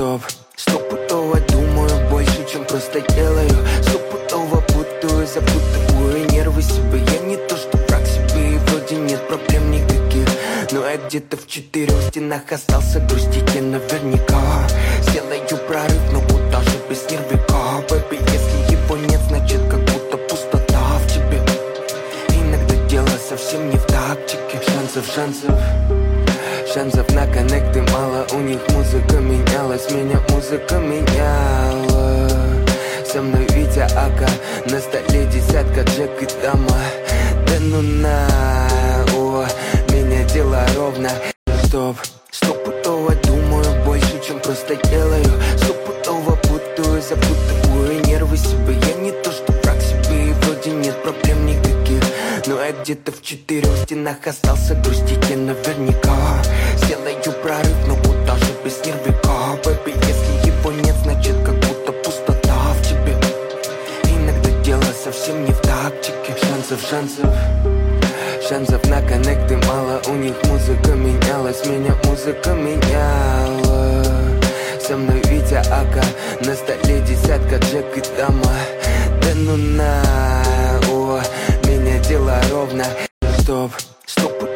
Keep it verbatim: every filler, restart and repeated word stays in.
Стоп, стопудово думаю больше, чем просто делаю. Стопудово путаю, запутываю нервы себе. Я не то что враг себе, и вроде нет проблем никаких, но я где-то в четырех стенах остался грустить я наверняка. Сделаю прорыв, но куда же без нервика? Бэби, если его нет, значит как будто пустота в тебе. Иногда дело совсем не в тактике. Шансов, шансов Шансов на коннекты мало, у них музыка менялась, меня музыка меняла. Со мной Витя Ака, на столе десятка Джек и Дама. Да ну на, о, меня дело ровно. Стоп, стопудово думаю больше, чем просто делаю. Стопудово путаю, запутываю нервы себе. Я не то что враг себе, и вроде нет проблем никаких, но я где-то в четырех стенах остался грустить я наверняка. Сделаю прорыв, но куда же без нервика? Бэби, если его нет, значит как будто пустота в тебе. Иногда дело совсем не в тактике. Шансов, шансов Шансов на коннекты мало, у них музыка менялась, меня музыка меняла. Со мной Витя Ака, на столе десятка Джек и Дама. Да ну на, о, меня дело ровно. Стоп, стоп.